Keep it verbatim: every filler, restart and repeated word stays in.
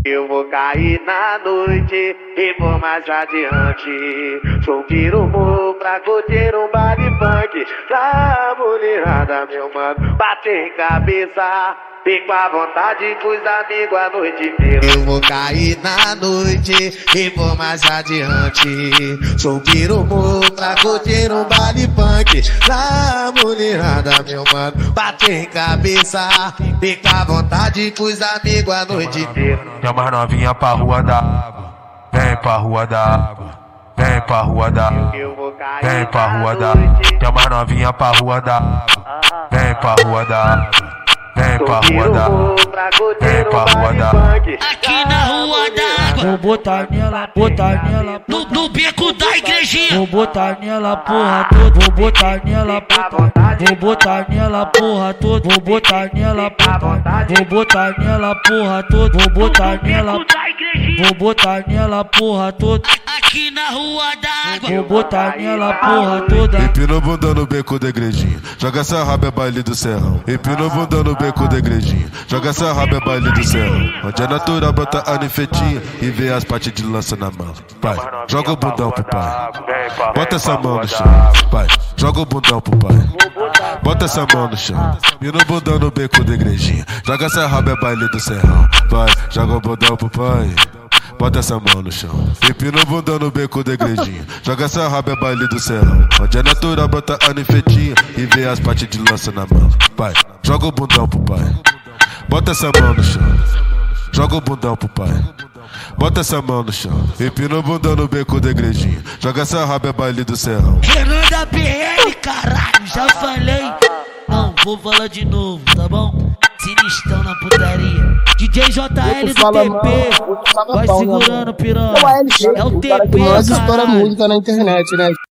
Eu vou cair na noite e vou mais adiante. Subir o morro pra curtir um baile funk. Pra mulherada, meu mano, bater em cabeça. Fico à vontade com os amigos a noite inteira. Eu vou cair na noite e vou mais adiante. Subir o morro pra curtir um baile funk. Pra mulherada, meu mano, bater em cabeça. Fico à vontade com os amigos a noite inteira. Chama as novinha pra rua da água. Vem pra rua da água. Vem pra rua da água. Vem pra rua da água. Chama as novinha pra rua da água. Vem pra rua da água. Vem pra rua da água. Vem pra rua da água. Aqui na rua da água. Vou botar nela, botar nela No, no beco da igrejinha. Vou botar nela porra toda. Vou botar nela porra. Vou botar nela porra toda. Vou botar nela porra. Vou botar nela porra toda. Vou botar nela. Vou botar nela porra toda. Aqui na rua da água. Vou botar nela porra toda. Empina o bunda no beco da igrejinha. Joga essa raba é baile do serrão. Empina o bunda no beco da igrejinha. Joga essa raba é baile do serrão. Onde é natural bota a ninfetinha e vê as partes de lança na mão. Pai, joga o bundão pro pai. Bota essa mão no chão. Pai, joga o bundão pro pai. Bota essa mão no chão. Empina o bundão no beco da igrejinha. Joga essa raba é baile do serrão. Pai, joga o bundão pro pai. Bota essa mão no chão. Empina o bundão no beco da igrejinha. Joga essa raba é baile do serrão. Onde é natural bota a ninfetinha e vê as partes de lança na mão. Pai, joga o bundão pro pai. Bota essa mão no chão. Joga o bundão pro pai. Bota essa mão no chão. Empina o bundão no beco da igrejinha. Joga essa raba é baile do serrão. Renan da B L, caralho, já falei. Não, vou falar de novo, tá bom? Sinistrão na putaria. D J J L do fala, T P. mano, Vai pau, segurando, piranha. Não é L G, É o o cara T que P, mais estoura caralho. música na internet, né?